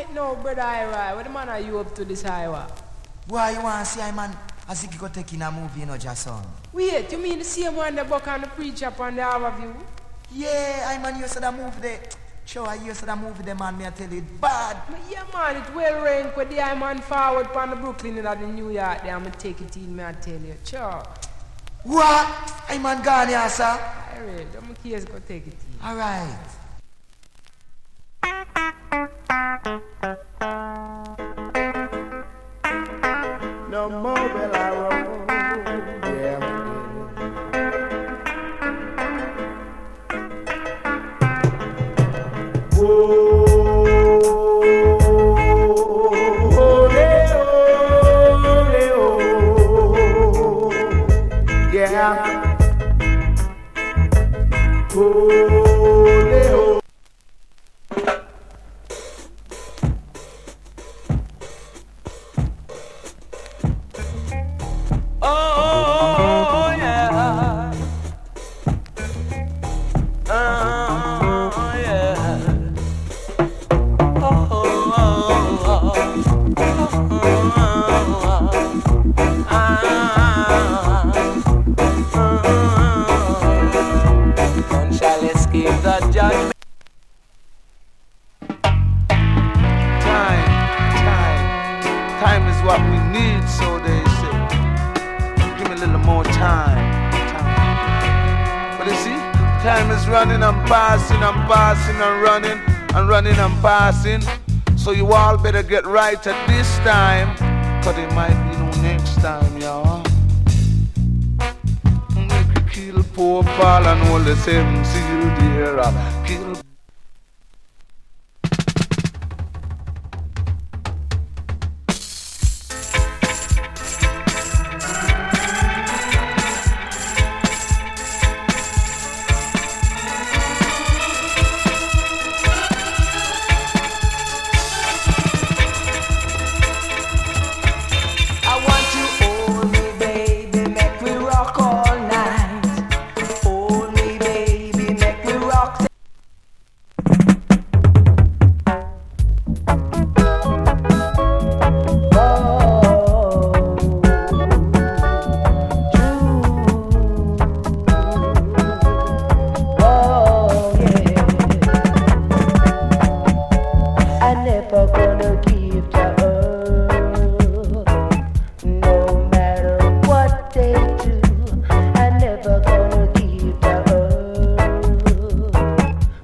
No, brother Ira, what the man are you up to this highway? Why you want to see I man as if you go take in a movie, you know, Jason? Wait, you mean the same one that buck on the preacher up on the Harborview? Yeah, I man, you said that movie there. Sure, you said that movie there, man, me I tell you, it bad. Yeah, man, it well ranked with the I man forward from the Brooklyn and the New York there. I'm going to take it in, me I tell you. Sure. What? I man gone here, sir? Alright, I'm going to go take it in. Alright. No more will I roam, yeah. Time is what we need, so they say. Give me a little more time. But you see, time is running and passing and running and passing. So you all better get right at this time, cause it might be no next time, y'all. Make you kill poor Paul and all the seven sealed here. Kill